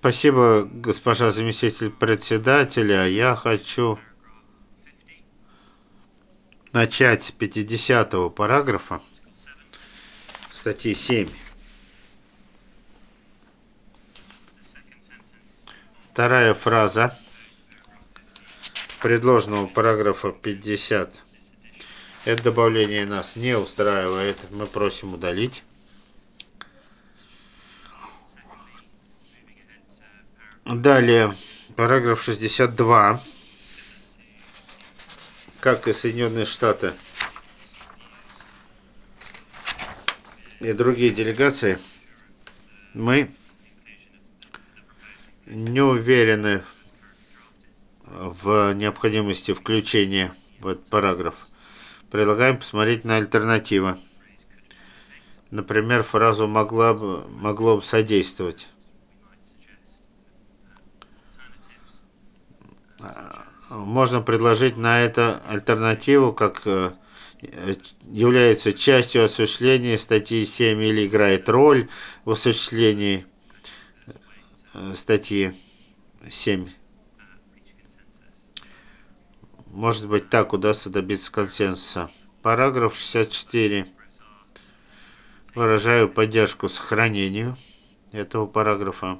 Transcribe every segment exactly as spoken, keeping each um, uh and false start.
Спасибо, госпожа заместитель председателя. Я хочу начать с пятидесятого параграфа статьи семь. Вторая фраза предложенного параграфа пятьдесят. Это добавление нас не устраивает. Мы просим удалить. Далее, параграф шестьдесят два. Как и Соединенные Штаты и другие делегации, мы не уверены в необходимости включения в этот параграф. Предлагаем посмотреть на альтернативы. Например, фразу «могла бы, могло бы содействовать». Можно предложить на это альтернативу, как является частью осуществления статьи семь или играет роль в осуществлении статьи семь. Может быть, так удастся добиться консенсуса. Параграф шестьдесят четыре. Выражаю поддержку сохранению этого параграфа.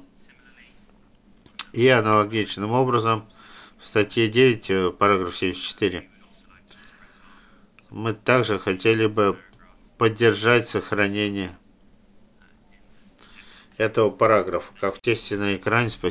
И аналогичным образом в статье девять, параграф семьдесят четыре, мы также хотели бы поддержать сохранение этого параграфа, как в тексте на экране. Спасибо.